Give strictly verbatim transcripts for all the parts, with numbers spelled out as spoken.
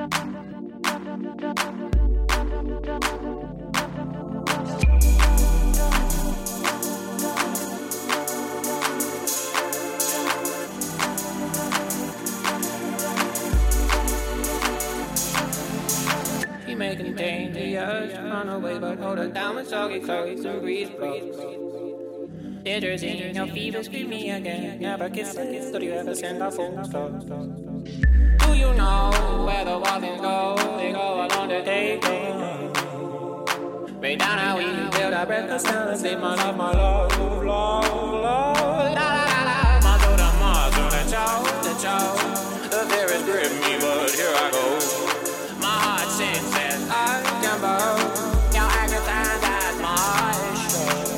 She making dangerous, run away, but hold her down with soggy clothes and breeze blows. Dangerous in your fever, scream me again. Never kiss it, do you ever send a phone call? Do you know where the walkings go? They go along the day go. Way down how we build our breakfast down and say my love, my love, love, love. La la la la, my soul to Mars, on the chow, the chow. The fear is grip me, but here I go. My heart sings as I can bow. Your anger time, that's my show.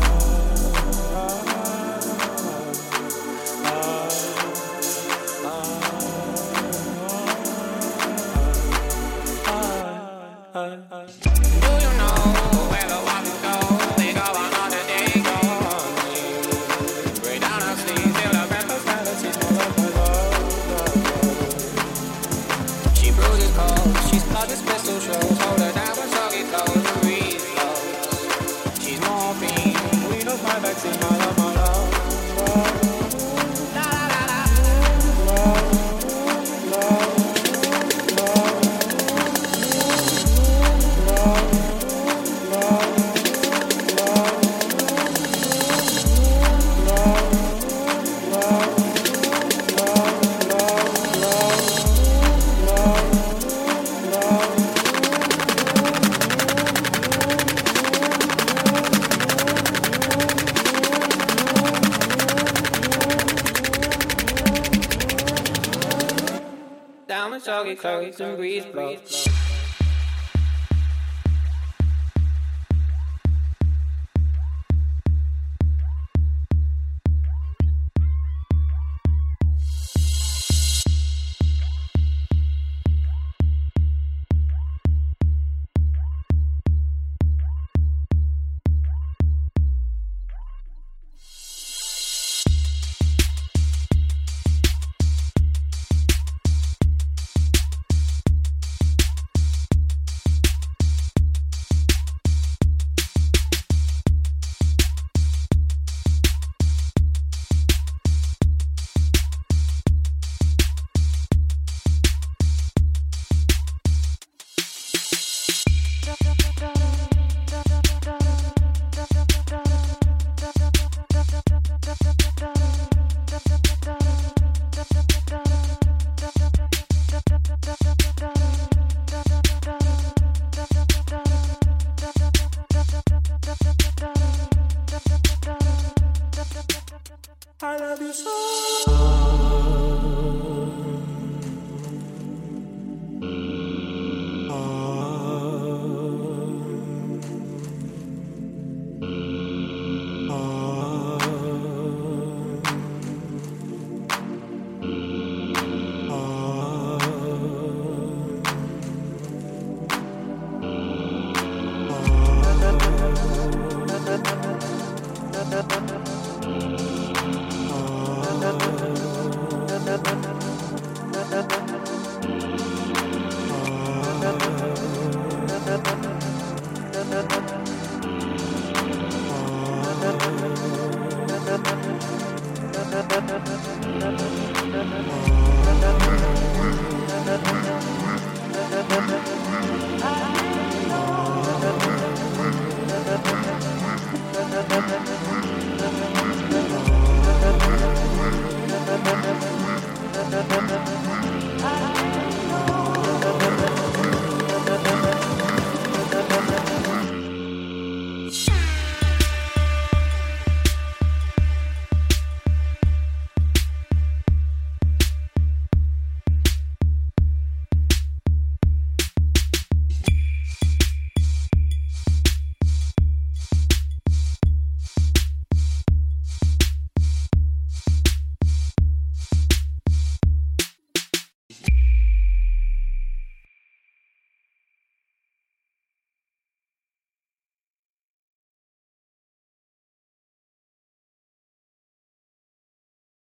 Do you know where the walkers go? They go on all the day go. Way down her sleeve, feel the breakfast fallacies, my love, my love. She bruises cold, she's caught this pistol shows. Hold her down with soggy clothes and breeze blows. She's morphine, we know my vaccine, my love, my love, love. La la la la, love, love. Down with soggy clothes and breeze blows. I love you so. Thank you.